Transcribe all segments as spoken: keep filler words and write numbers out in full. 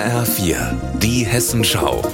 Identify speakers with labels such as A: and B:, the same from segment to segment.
A: H R vier, die Hessenschau.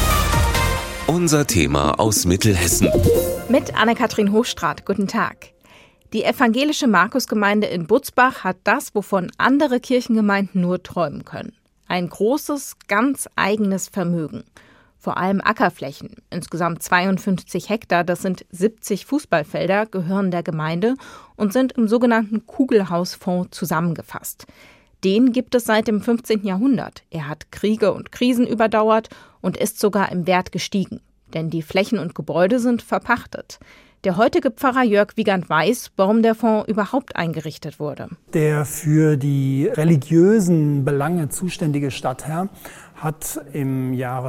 A: Unser Thema aus Mittelhessen.
B: Mit Anne-Kathrin Hochstraat. Guten Tag. Die evangelische Markusgemeinde in Butzbach hat das, wovon andere Kirchengemeinden nur träumen können. Ein großes, ganz eigenes Vermögen. Vor allem Ackerflächen, insgesamt zweiundfünfzig Hektar, das sind siebzig Fußballfelder, gehören der Gemeinde und sind im sogenannten Kugelhausfonds zusammengefasst. Den gibt es seit dem fünfzehnten Jahrhundert. Er hat Kriege und Krisen überdauert und ist sogar im Wert gestiegen. Denn die Flächen und Gebäude sind verpachtet. Der heutige Pfarrer Jörg Wiegand weiß, warum der Fonds überhaupt eingerichtet wurde.
C: Der für die religiösen Belange zuständige Stadtherr hat im Jahre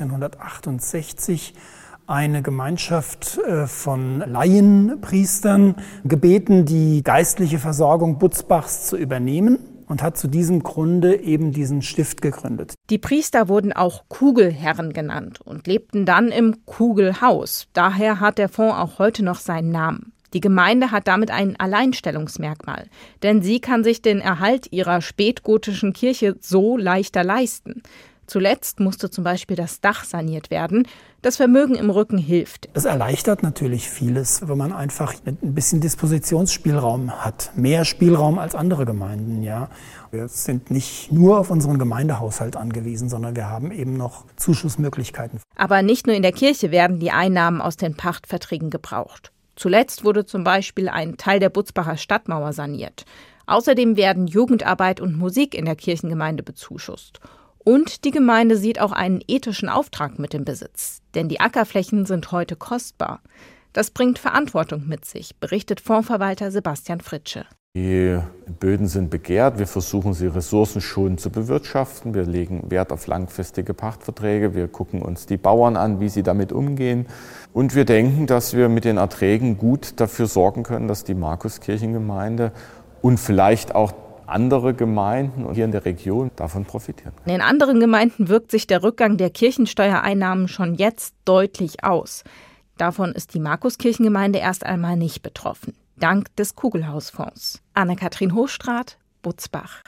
C: vierzehnhundertachtundsechzig eine Gemeinschaft von Laienpriestern gebeten, die geistliche Versorgung Butzbachs zu übernehmen. Und hat zu diesem Grunde eben diesen Stift gegründet.
B: Die Priester wurden auch Kugelherren genannt und lebten dann im Kugelhaus. Daher hat der Fonds auch heute noch seinen Namen. Die Gemeinde hat damit ein Alleinstellungsmerkmal, denn sie kann sich den Erhalt ihrer spätgotischen Kirche so leichter leisten. Zuletzt musste zum Beispiel das Dach saniert werden. Das Vermögen im Rücken hilft.
C: Es erleichtert natürlich vieles, wenn man einfach ein bisschen Dispositionsspielraum hat. Mehr Spielraum als andere Gemeinden, ja. Wir sind nicht nur auf unseren Gemeindehaushalt angewiesen, sondern wir haben eben noch Zuschussmöglichkeiten.
B: Aber nicht nur in der Kirche werden die Einnahmen aus den Pachtverträgen gebraucht. Zuletzt wurde zum Beispiel ein Teil der Butzbacher Stadtmauer saniert. Außerdem werden Jugendarbeit und Musik in der Kirchengemeinde bezuschusst. Und die Gemeinde sieht auch einen ethischen Auftrag mit dem Besitz. Denn die Ackerflächen sind heute kostbar. Das bringt Verantwortung mit sich, berichtet Fondsverwalter Sebastian Fritsche.
D: Die Böden sind begehrt. Wir versuchen, sie ressourcenschonend zu bewirtschaften. Wir legen Wert auf langfristige Pachtverträge. Wir gucken uns die Bauern an, wie sie damit umgehen. Und wir denken, dass wir mit den Erträgen gut dafür sorgen können, dass die Markuskirchengemeinde und vielleicht auch andere Gemeinden hier in der Region davon profitieren.
B: In anderen Gemeinden wirkt sich der Rückgang der Kirchensteuereinnahmen schon jetzt deutlich aus. Davon ist die Markuskirchengemeinde erst einmal nicht betroffen. Dank des Kugelhausfonds. Anne-Kathrin Hochstraat, Butzbach.